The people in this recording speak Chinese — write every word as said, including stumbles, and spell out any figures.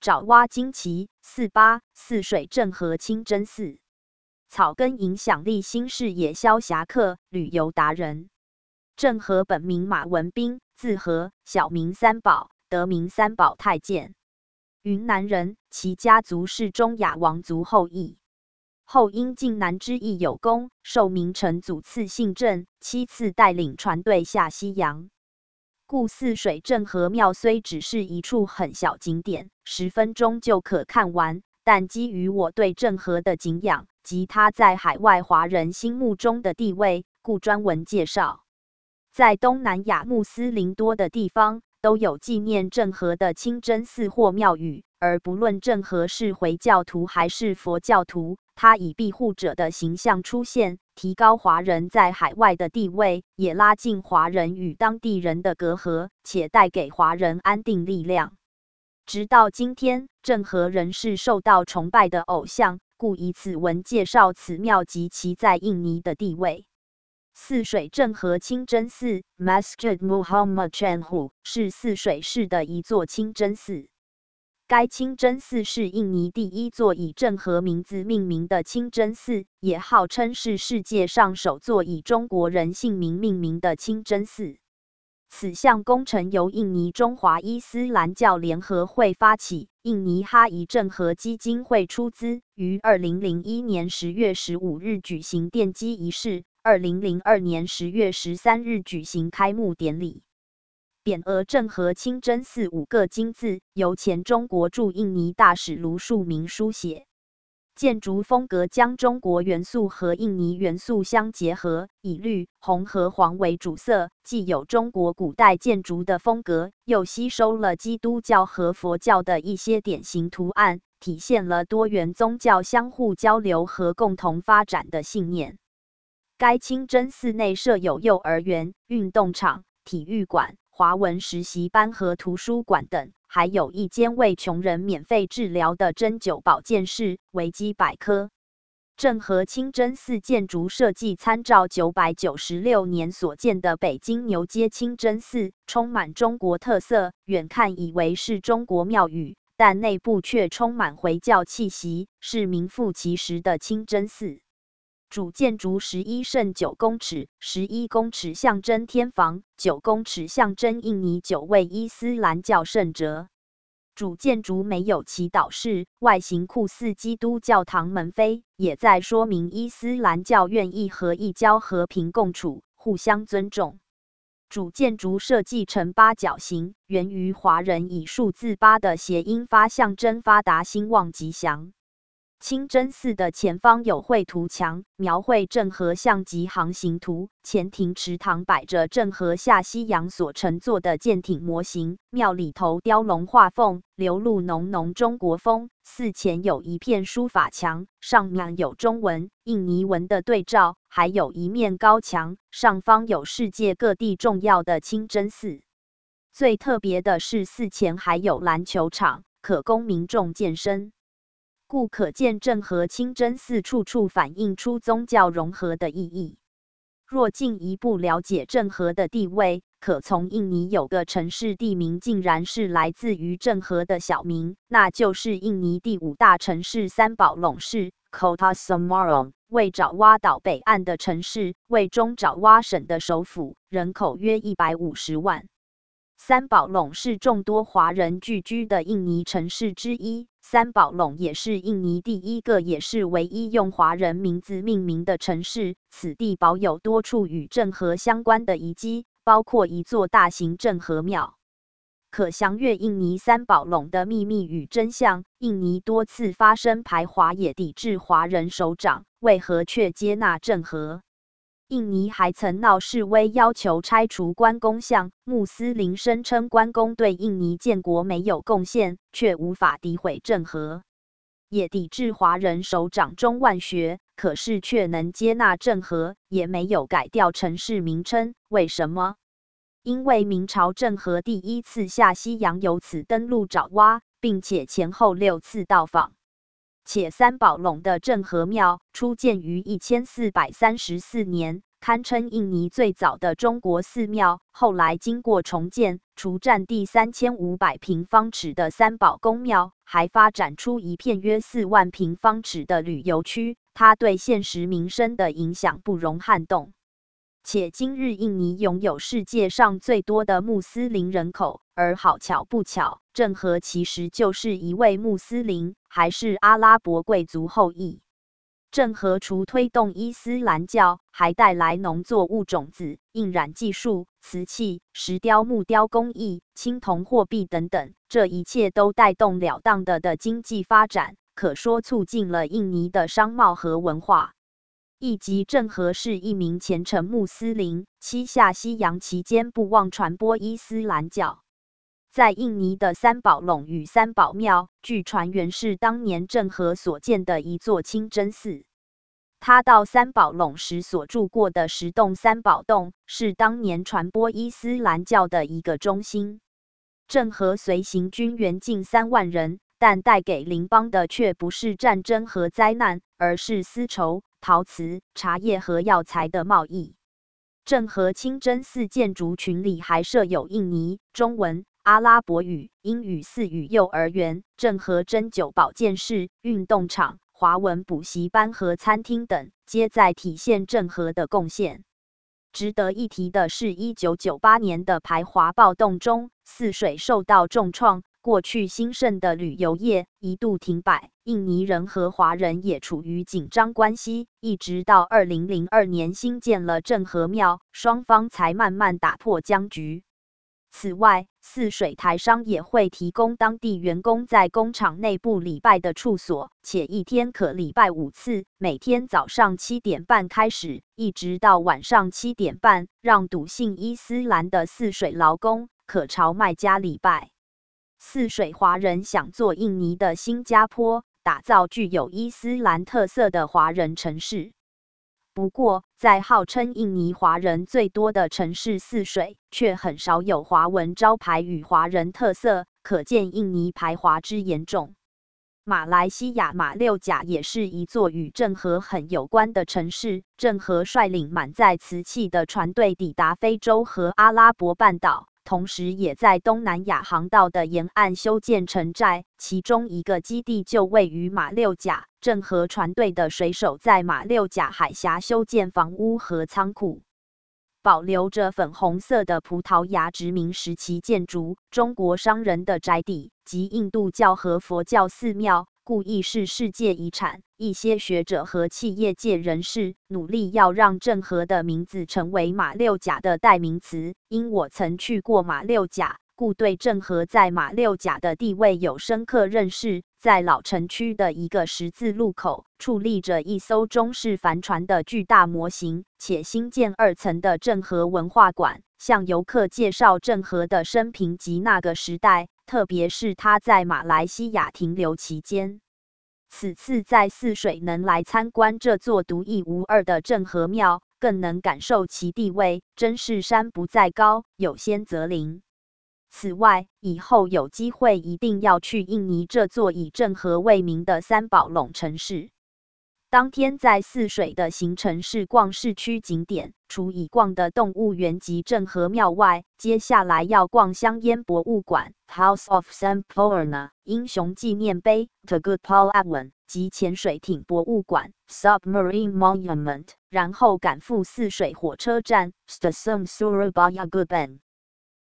爪哇金旗。四八泗水郑和清真寺。草根影响力新视野萧侠客，旅游达人。郑和本名马文彬，字和，小名三宝，得名三宝太监。云南人，其家族是中亚王族后裔。后因靖难之役有功，受明成祖赐姓郑，七次带领船队下西洋。故泗水郑和庙虽只是一处很小景点，十分钟就可看完，但基于我对郑和的敬仰及他在海外华人心目中的地位，故专文介绍。在东南亚穆斯林多的地方，都有纪念郑和的清真寺或庙宇，而不论郑和是回教徒还是佛教徒，他以庇护者的形象出现，提高华人在海外的地位，也拉近华人与当地人的隔阂，且带给华人安定力量。直到今天，郑和仍是受到崇拜的偶像，故以此文介绍此庙及其在印尼的地位。泗水郑和清真寺 Masjid Muhammad Chanhu 是泗水市的一座清真寺。该清真寺是印尼第一座以郑和名字命名的清真寺，也号称是世界上首座以中国人姓名命名的清真寺。此项工程由印尼中华伊斯兰教联合会发起，印尼哈仪郑和基金会出资，于二零零一年十月十五日举行奠基仪式，二零零二年十月十三日举行开幕典礼。匾额郑和清真寺五个金字，由前中国驻印尼大使卢树明书写。建筑风格将中国元素和印尼元素相结合，以绿、红和黄为主色，既有中国古代建筑的风格，又吸收了基督教和佛教的一些典型图案，体现了多元宗教相互交流和共同发展的信念。该清真寺内设有幼儿园、运动场、体育馆、华文实习班和图书馆等，还有一间为穷人免费治疗的针灸保健室、维基百科。郑和清真寺建筑设计参照九百九十六年所建的北京牛街清真寺，充满中国特色，远看以为是中国庙宇，但内部却充满回教气息，是名副其实的清真寺。主建筑十一乘九公尺，十一公尺象征天房，九公尺象征印尼九位伊斯兰教圣者。主建筑没有祈祷室，外形酷似基督教堂门扉，也在说明伊斯兰教愿意和异教和平共处，互相尊重。主建筑设计成八角形，源于华人以数字八的谐音发象征发达兴旺吉祥。清真寺的前方有绘图墙，描绘郑和像及航行图。前庭池塘摆着郑和下西洋所乘坐的舰艇模型。庙里头雕龙画凤，流露浓浓中国风。寺前有一片书法墙，上面有中文、印尼文的对照，还有一面高墙，上方有世界各地重要的清真寺。最特别的是，寺前还有篮球场，可供民众健身。故可见郑和清真寺处处反映出宗教融合的意义。若进一步了解郑和的地位，可从印尼有个城市地名竟然是来自于郑和的小名，那就是印尼第五大城市三宝垄市 Kota Semarang， 为爪哇岛北岸的城市，为中爪哇省的首府，人口约一百五十万。三宝垄是众多华人聚居的印尼城市之一，三宝垄也是印尼第一个也是唯一用华人名字命名的城市。此地保有多处与郑和相关的遗迹，包括一座大型郑和庙。可详阅印尼三宝垄的秘密与真相。印尼多次发生排华，也抵制华人首长，为何却接纳郑和？印尼还曾闹示威，要求拆除关公像。穆斯林声称关公对印尼建国没有贡献，却无法诋毁郑和。也抵制华人首长钟万学，可是却能接纳郑和，也没有改掉城市名称。为什么？因为明朝郑和第一次下西洋由此登陆爪哇，并且前后六次到访。且三宝垄的郑和庙初建于一千四百三十四年， 堪称印尼最早的中国寺庙。后来经过重建，除占地三千五百平方尺的三宝宫庙，还发展出一片约四万平方尺的旅游区。它对现实民生的影响不容撼动。且今日印尼拥有世界上最多的穆斯林人口，而好巧不巧，郑和其实就是一位穆斯林，还是阿拉伯贵族后裔。郑和除推动伊斯兰教，还带来农作物种子、印染技术、瓷器、石雕、木雕工艺、青铜货币等等，这一切都带动了当的的经济发展，可说促进了印尼的商贸和文化。以及郑和是一名虔诚穆斯林，七下西洋期间不忘传播伊斯兰教。在印尼的三宝垄与三宝庙，据传原是当年郑和所建的一座清真寺。他到三宝垄时所住过的石洞三宝洞，是当年传播伊斯兰教的一个中心。郑和随行军员近三万人，但带给邻邦的却不是战争和灾难，而是丝绸、陶瓷、茶叶和药材的贸易。郑和清真寺建筑群里还设有印尼、中文、阿拉伯语、英语四语幼儿园、郑和针灸保健室、运动场、华文补习班和餐厅等，皆在体现郑和的贡献。值得一提的是，一九九八年的排华暴动中，泗水受到重创。过去兴盛的旅游业一度停摆，印尼人和华人也处于紧张关系，一直到二零零二年新建了郑和庙，双方才慢慢打破僵局。此外，泗水台商也会提供当地员工在工厂内部礼拜的处所，且一天可礼拜五次，每天早上七点半开始，一直到晚上七点半，让笃信伊斯兰的泗水劳工可朝麦加礼拜。泗水华人想做印尼的新加坡，打造具有伊斯兰特色的华人城市。不过，在号称印尼华人最多的城市泗水，却很少有华文招牌与华人特色，可见印尼排华之严重。马来西亚马六甲也是一座与郑和很有关的城市。郑和率领满载瓷器的船队抵达非洲和阿拉伯半岛，同时也在东南亚航道的沿岸修建城寨，其中一个基地就位于马六甲。郑和船队的水手在马六甲海峡修建房屋和仓库。保留着粉红色的葡萄牙殖民时期建筑、中国商人的宅邸及印度教和佛教寺庙，故亦是世界遗产。一些学者和企业界人士努力要让郑和的名字成为马六甲的代名词。因我曾去过马六甲，故对郑和在马六甲的地位有深刻认识。在老城区的一个十字路口，矗立着一艘中式帆船的巨大模型，且新建二层的郑和文化馆，向游客介绍郑和的生平及那个时代，特别是他在马来西亚停留期间。此次在泗水能来参观这座独一无二的郑和庙，更能感受其地位，真是山不在高，有仙则灵。此外，以后有机会一定要去印尼这座以郑和为名的三宝垄城市。当天在泗水的行程是逛市区景点，除已逛的动物园及郑和庙外，接下来要逛香烟博物馆 House of Sempurna、英雄纪念碑 Teguh Pahlawan 及潜水艇博物馆 Submarine Monument， 然后赶赴泗水火车站 Stasiun Surabaya Gubeng。